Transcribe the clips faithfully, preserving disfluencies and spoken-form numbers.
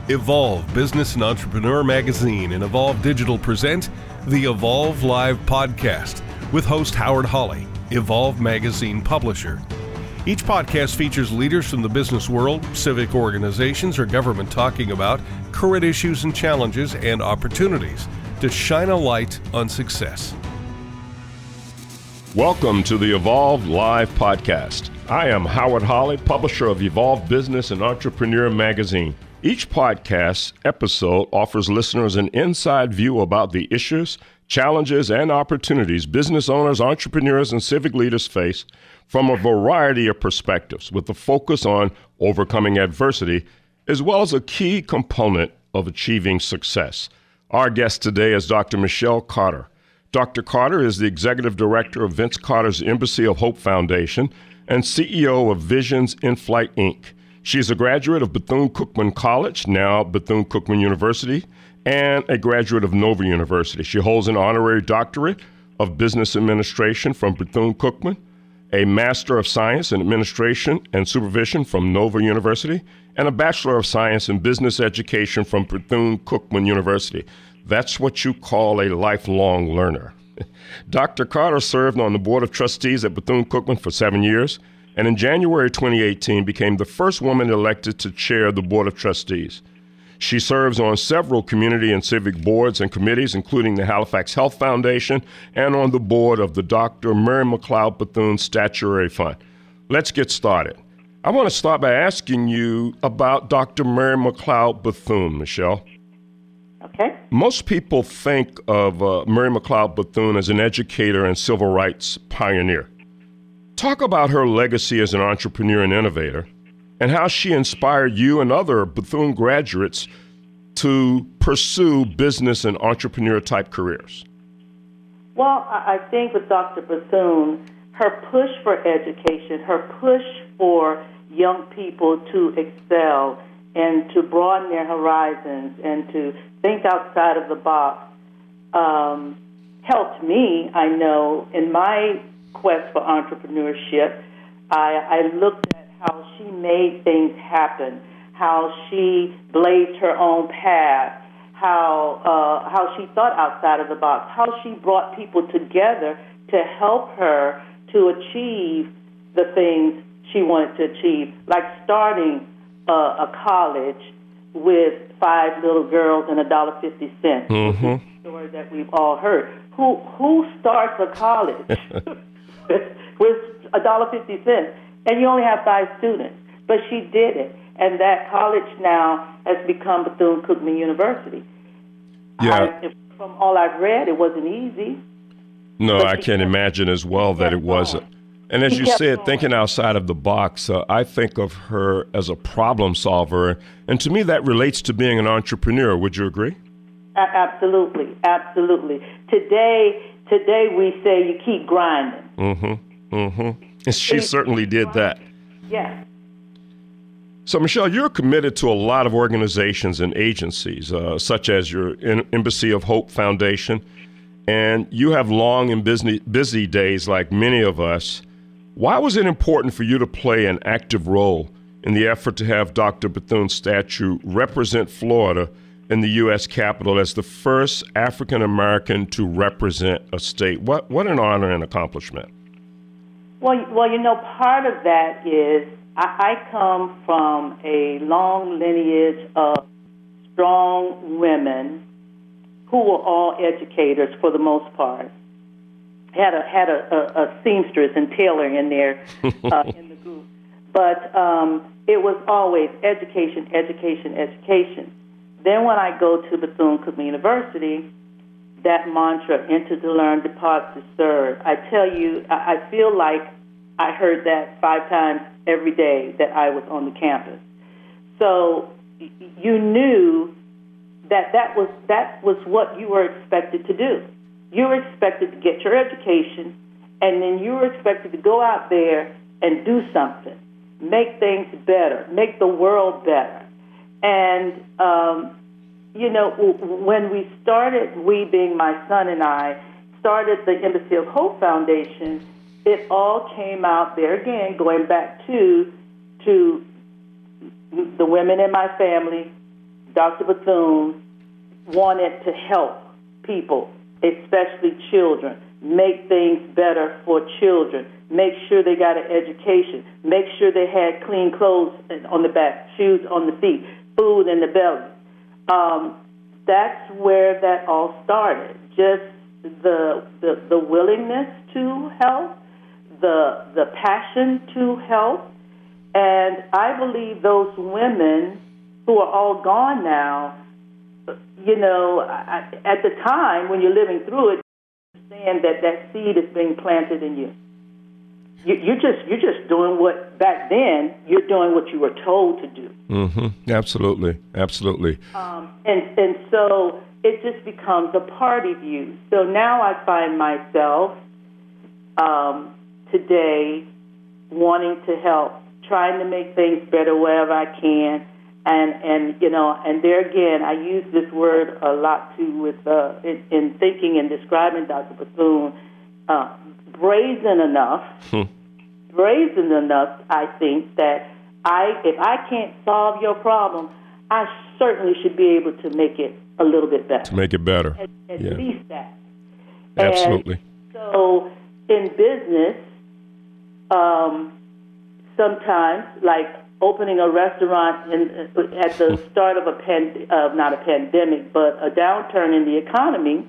Evolve Business and Entrepreneur Magazine and Evolve Digital present the Evolve Live podcast with host Howard Hawley, Evolve Magazine publisher. Each podcast features leaders from the business world, civic organizations, or government talking about current issues and challenges and opportunities to shine a light on success. Welcome to the Evolve Live podcast. I am Howard Hawley, publisher of Evolve Business and Entrepreneur Magazine. Each podcast episode offers listeners an inside view about the issues, challenges, and opportunities business owners, entrepreneurs, and civic leaders face from a variety of perspectives, with a focus on overcoming adversity, as well as a key component of achieving success. Our guest today is Doctor Michelle Carter. Doctor Carter is the executive director of Vince Carter's Embassy of Hope Foundation and C E O of Visions in Flight, Incorporated. She is a graduate of Bethune-Cookman College, now Bethune-Cookman University, and a graduate of Nova University. She holds an honorary doctorate of business administration from Bethune-Cookman, a Master of Science in Administration and Supervision from Nova University, and a Bachelor of Science in Business Education from Bethune-Cookman University. That's what you call a lifelong learner. Doctor Carter served on the Board of Trustees at Bethune-Cookman for seven years, and in January twenty eighteen became the first woman elected to chair the Board of Trustees. She serves on several community and civic boards and committees, including the Halifax Health Foundation, and on the board of the Doctor Mary McLeod Bethune Statuary Fund. Let's get started. I want to start by asking you about Doctor Mary McLeod Bethune, Michelle. Okay. Most people think of uh, Mary McLeod Bethune as an educator and civil rights pioneer. Talk about her legacy as an entrepreneur and innovator, and how she inspired you and other Bethune graduates to pursue business and entrepreneur-type careers. Well, I think with Doctor Bethune, her push for education, her push for young people to excel and to broaden their horizons and to think outside of the box um, helped me, I know, in my quest for entrepreneurship. I, I looked at how she made things happen, how she blazed her own path, how uh, how she thought outside of the box, how she brought people together to help her to achieve the things she wanted to achieve, like starting uh, a college with five little girls and a dollar fifty cents. Mm-hmm. Story that we've all heard. Who who starts a college with a dollar fifty cents, and you only have five students? But she did it, and that college now has become Bethune-Cookman University. Yeah. I, from all I've read, it wasn't easy. No, I can imagine as well that it wasn't. And as you said, thinking outside of the box, uh, I think of her as a problem solver, and to me that relates to being an entrepreneur. Would you agree? A- absolutely, absolutely. Today, today we say you keep grinding. Mm-hmm, mm-hmm. And she certainly did that. Yes. So, Michelle, you're committed to a lot of organizations and agencies, uh, such as your Embassy of Hope Foundation, and you have long and busy, busy days like many of us. Why was it important for you to play an active role in the effort to have Doctor Bethune's statue represent Florida in the U S Capitol as the first African-American to represent a state? What what an honor and accomplishment. Well, well, you know, part of that is I, I come from a long lineage of strong women who were all educators for the most part. Had a had a, a, a seamstress and tailor in there uh, in the group, but um, it was always education, education, education. Then when I go to Bethune-Cookman University, that mantra, enter to learn, depart to serve, I tell you, I, I feel like I heard that five times every day that I was on the campus. So you knew that that was, that was what you were expected to do. You were expected to get your education, and then you were expected to go out there and do something, make things better, make the world better. And, um, you know, when we started, we being my son and I, started the Embassy of Hope Foundation, it all came out there again, going back to to the women in my family Doctor Bethune wanted to help people, especially children, make things better for children, make sure they got an education, make sure they had clean clothes on the back, shoes on the feet, food in the belly. Um, that's where that all started. Just the, the the willingness to help, the the passion to help, and I believe those women who are all gone now, you know, I, at the time when you're living through it, understand that that seed is being planted in you. you. You're just you're just doing what back then you're doing what you were told to do. Mm-hmm. Absolutely, absolutely. Um, and and so it just becomes a part of you. So now I find myself um, today wanting to help, trying to make things better wherever I can. And, and you know, and there again, I use this word a lot too with uh, in, in thinking and describing Doctor Bethune, uh, brazen enough, hmm. brazen enough, I think, that I, if I can't solve your problem, I certainly should be able to make it a little bit better. To make it better. At, at yeah. least that. Absolutely. And so in business, um, sometimes, like, opening a restaurant in, at the start of a pan, uh, not a pandemic, but a downturn in the economy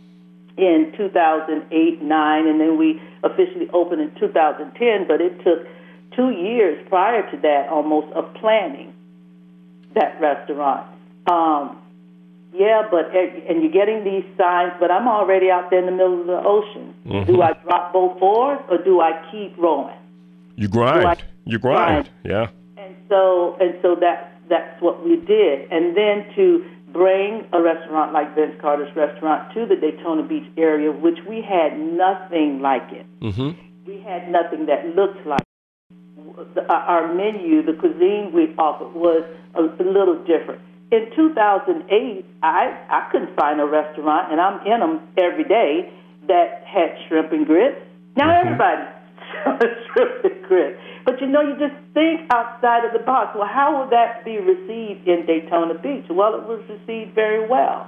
in two thousand eight, nine, and then we officially opened in two thousand ten. But it took two years prior to that, almost, of planning that restaurant. Um, yeah, but and you're getting these signs, but I'm already out there in the middle of the ocean. Mm-hmm. Do I drop both oars or do I keep rowing? You grind. I you grind. grind. Yeah. And so, and so that's that's what we did. And then to bring a restaurant like Vince Carter's restaurant to the Daytona Beach area, which we had nothing like it. Mm-hmm. We had nothing that looked like it. The, our menu, the cuisine we offered was a, a little different. In two thousand eight, I, I couldn't find a restaurant, and I'm in them every day, that had shrimp and grits. Now mm-hmm. everybody shrimp and grits. But, you know, you just think outside of the box. Well, how will that be received in Daytona Beach? Well, it was received very well.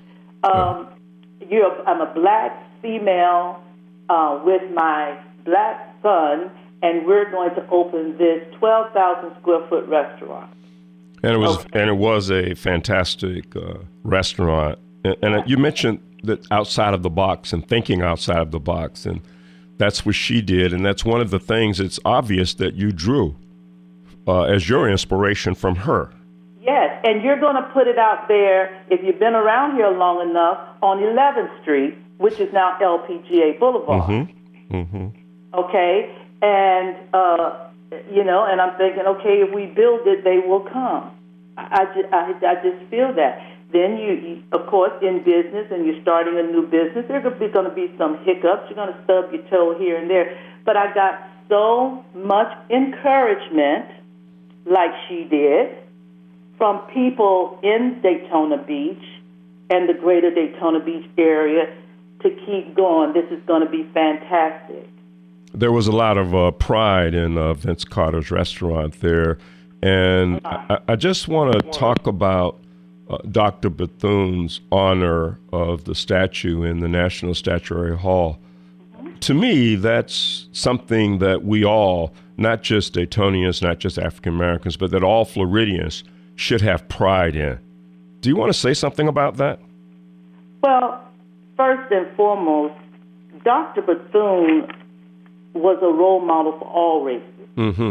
Um, you're, I'm a black female uh, with my black son, and we're going to open this twelve thousand square foot restaurant. And it was okay. and it was a fantastic uh, restaurant. And, and you mentioned that outside of the box and thinking outside of the box, and that's what she did. And that's one of the things it's obvious that you drew uh, as your inspiration from her. Yes, and you're going to put it out there, if you've been around here long enough, on eleventh Street, which is now L P G A Boulevard. Mm-hmm. Mm-hmm. Okay? And, uh, you know, and I'm thinking, okay, if we build it, they will come. I, I, just, I, I just feel that. Then you, you, of course, in business, and you're starting a new business, there's going to be some hiccups. You're going to stub your toe here and there. But I got so much encouragement, like she did, from people in Daytona Beach and the greater Daytona Beach area to keep going. This is going to be fantastic. There was a lot of uh, pride in uh, Vince Carter's restaurant there. And I, I just want to talk about uh, Doctor Bethune's honor of the statue in the National Statuary Hall. Mm-hmm. To me, that's something that we all, not just Daytonians, not just African Americans, but that all Floridians should have pride in. Do you want to say something about that? Well, first and foremost, Doctor Bethune was a role model for all races. Mm-hmm.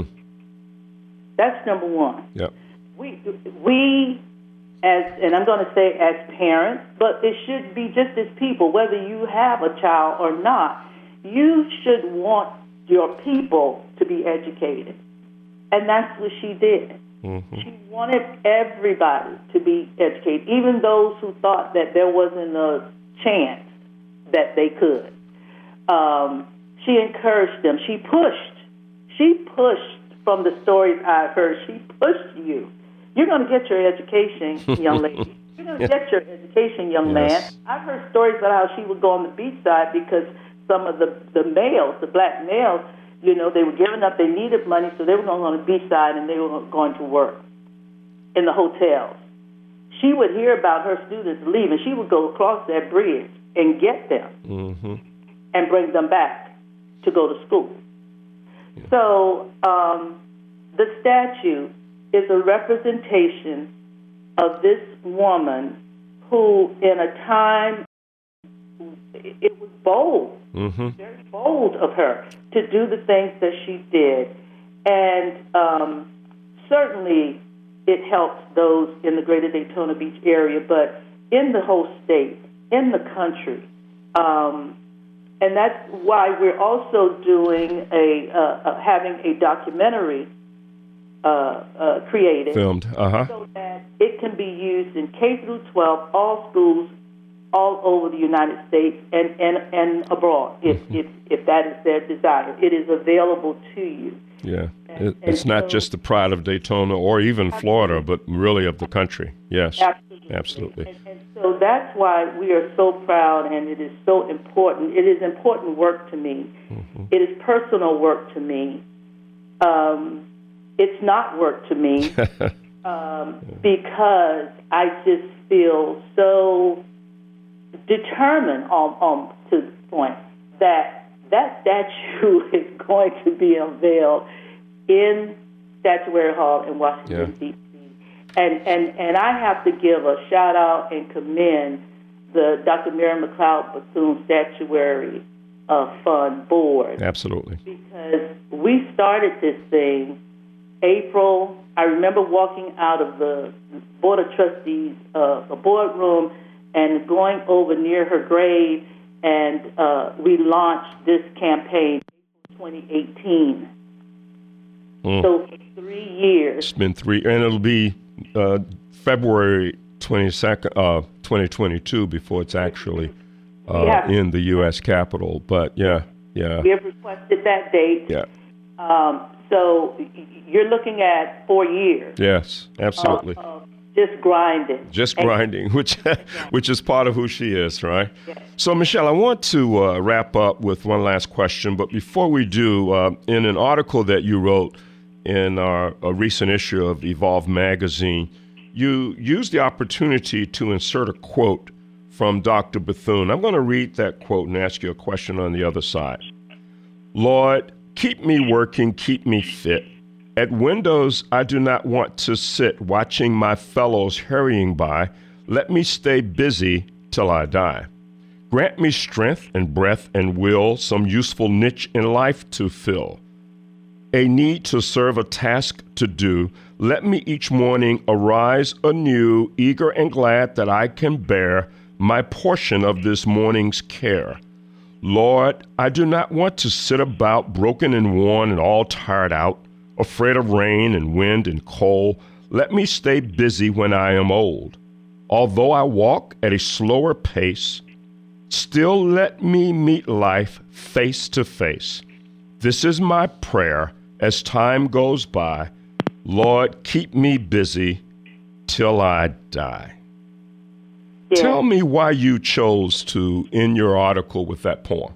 That's number one. Yep. We, we, as, and I'm going to say as parents, but it should be just as people, whether you have a child or not, you should want your people to be educated. And that's what she did. Mm-hmm. She wanted everybody to be educated, even those who thought that there wasn't a chance that they could. Um, she encouraged them. She pushed. She pushed from the stories I've heard. She pushed you. You're going to get your education, young lady. You're going to get your education, young yes. man. I've heard stories about how she would go on the beach side because some of the, the males, the black males, you know, they were giving up, they needed money, so they were going on the beach side and they were going to work in the hotels. she would hear about her students leaving. She would go across that bridge and get them mm-hmm. and bring them back to go to school. Yeah. So um, the statue is a representation of this woman who, in a time, it was bold, mm-hmm. very bold of her to do the things that she did. And um, certainly it helped those in the greater Daytona Beach area, but in the whole state, in the country. Um, and that's why we're also doing a, uh, uh, having a documentary uh, uh, created. Filmed, uh-huh. So that it can be used in K through twelve, all schools, all over the United States and, and, and abroad, if, mm-hmm. if, if that is their desire. It is available to you. Yeah, and, it, it's and not so, just the pride of Daytona or even absolutely. Florida, but really of the country. Yes, absolutely. absolutely. And, and so that's why we are so proud, and it is so important. It is important work to me. Mm-hmm. It is personal work to me. Um, it's not work to me um, because I just feel so determined on, on to the point that that statue is going to be unveiled in Statuary Hall in Washington, yeah. D C And, and and I have to give a shout out and commend the Doctor Mary McLeod Bethune Statuary uh, Fund Board. Absolutely. Because we started this thing April. I remember walking out of the Board of Trustees, uh, a boardroom, and going over near her grave, and uh, we launched this campaign in twenty eighteen. Mm. So for three years. It's been three, and it'll be uh, February twenty-second, uh, twenty twenty-two before it's actually uh, have, in the U S Capitol. But yeah, yeah. We have requested that date. Yeah. Um, so you're looking at four years. Yes, absolutely. Uh, uh, Just grinding. Just grinding, which which is part of who she is, right? Yes. So, Michelle, I want to uh, wrap up with one last question. But before we do, uh, in an article that you wrote in our, a recent issue of Evolve magazine, you used the opportunity to insert a quote from Doctor Bethune. I'm going to read that quote and ask you a question on the other side. Lord, keep me working, keep me fit. At windows, I do not want to sit watching my fellows hurrying by. Let me stay busy till I die. Grant me strength and breath and will, some useful niche in life to fill. A need to serve, a task to do. Let me each morning arise anew, eager and glad that I can bear my portion of this morning's care. Lord, I do not want to sit about broken and worn and all tired out, afraid of rain and wind and cold. Let me stay busy when I am old. Although I walk at a slower pace, still let me meet life face to face. This is my prayer as time goes by. Lord, keep me busy till I die. Yeah. Tell me why you chose to end your article with that poem.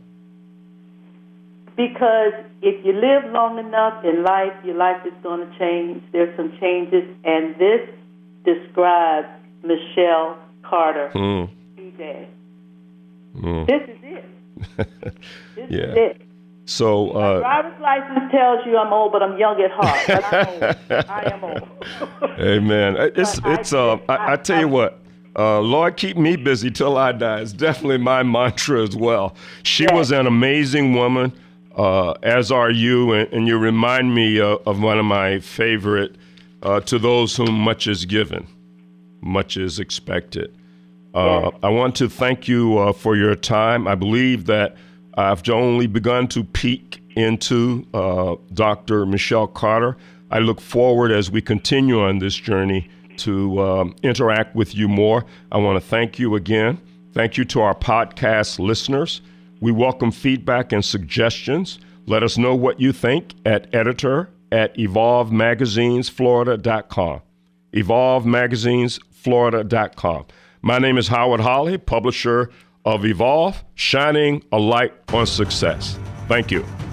Because if you live long enough in life, your life is going to change. There's some changes, and this describes Michelle Carter mm. today. Mm. This is it. This yeah. is it. So, uh, my driver's license tells you I'm old, but I'm young at heart. But I'm old. I am old. Amen. It's but it's. I, uh, I, I tell I, you what. Uh, Lord, keep me busy till I die. It's definitely my mantra as well. She yes. was an amazing woman. Uh, as are you, and, and you remind me uh, of one of my favorite, uh, to those whom much is given, much is expected. Uh, yeah. I want to thank you uh, for your time. I believe that I've only begun to peek into uh, Doctor Michelle Carter. I look forward as we continue on this journey to um, interact with you more. I want to thank you again. Thank you to our podcast listeners. We welcome feedback and suggestions. Let us know what you think at editor at evolve magazines florida dot com. evolve magazines florida dot com. My name is Howard Holly, publisher of Evolve, shining a light on success. Thank you.